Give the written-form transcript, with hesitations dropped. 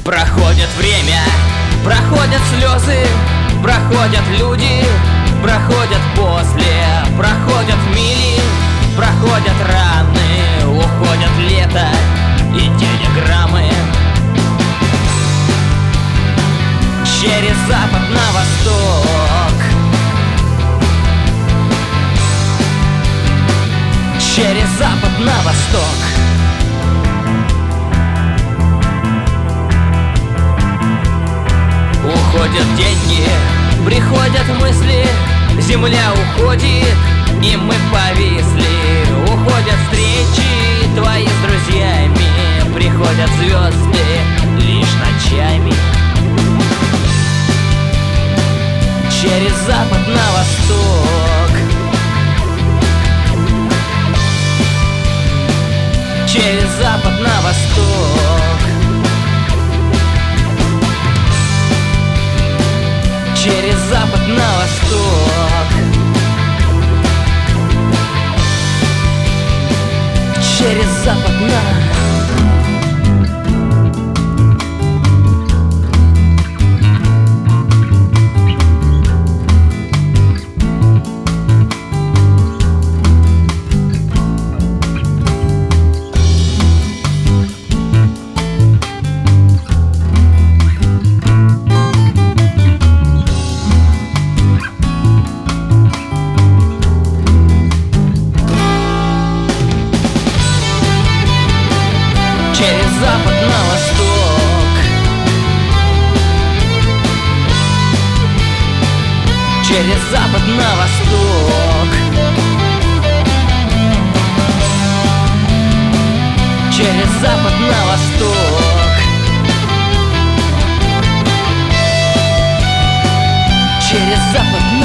Проходит время, проходят слезы, проходят люди, проходят после, проходят мили, проходят раны, уходят лето и телеграммы. Через запад на восток, через запад на восток. Уходят деньги, приходят мысли, земля уходит, и мы повисли. Уходят встречи твои с друзьями, приходят звезды лишь ночами. Через запад на восток, через запад на восток, через запад на восток, через запад на... Через запад на восток, через запад на восток, через запад на восток, через запад на